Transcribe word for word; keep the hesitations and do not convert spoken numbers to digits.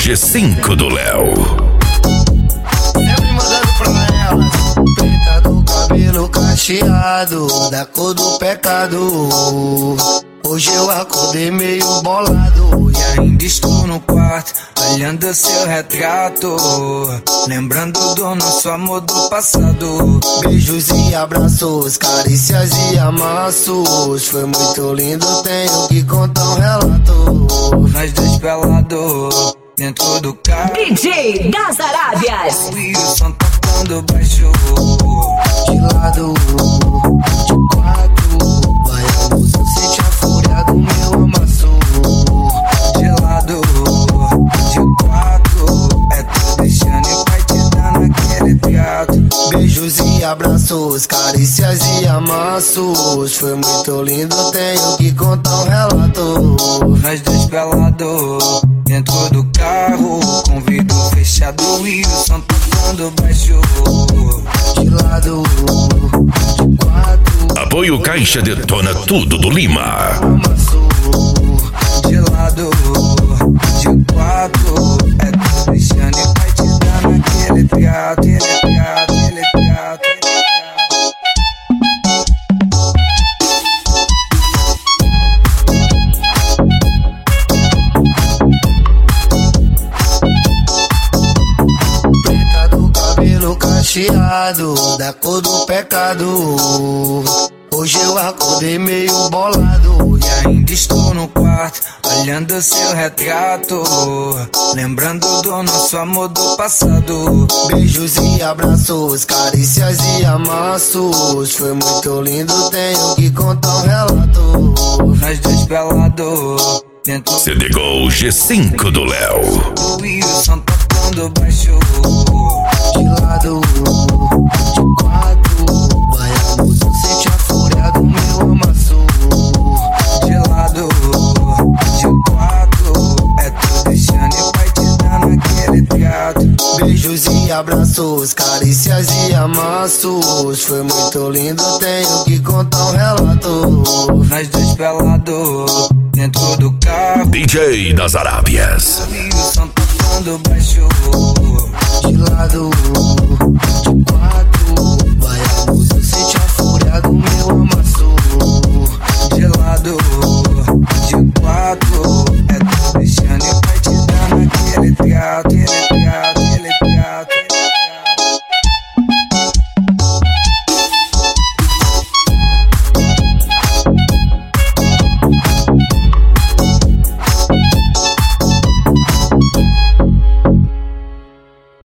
G cinco do Léo. Sempre mandando pra elas. Preta do cabelo cacheado, da cor do pecado. Hoje eu acordei meio bolado e ainda estou no quarto, olhando seu retrato, lembrando do nosso amor do passado. Beijos e abraços, carícias e amassos. Foi muito lindo, tenho que contar um relato. Nós dois pelados dentro do carro, D J das Arábias. e o som tocando baixo. De lado, de quatro, vaiamos, eu sente a fúria do meu amasso. De lado, de quatro, é tu deixando e vai te dando aquele trato. Beijos e abraços, carícias e amassos. Foi muito lindo, tenho que contar um relato. Nós dois pelados dentro do carro, com vidro fechado e o som tocando baixo. De lado, de quatro, Apoio Caixa Detona Tudo do Lima. amasso. De lado, de quatro, é tu deixando e vai te dando aquele trato, aquele trato, aquele trato, aquele trato. Preta do cabelo cacheado, da cor do pecado. Hoje eu acordei meio bolado e ainda estou no quarto, olhando seu retrato, lembrando do nosso amor do passado. Beijos e abraços, carícias e amassos. Foi muito lindo, tenho que contar um relato. Nós dois pelados dentro C D Gol G cinco do Léo. do e o som tocando baixo. De lado, de quatro, vaiamos, eu sente a fúria do meu amasso. De lado, de quatro, é tu deixando e vai te dando aquele trato. Beijos e abraços, carícias e amassos. Foi muito lindo, tenho que contar um relato. Nós dois pelados dentro do carro, D J das Arábias. e o som tocando baixo. De lado,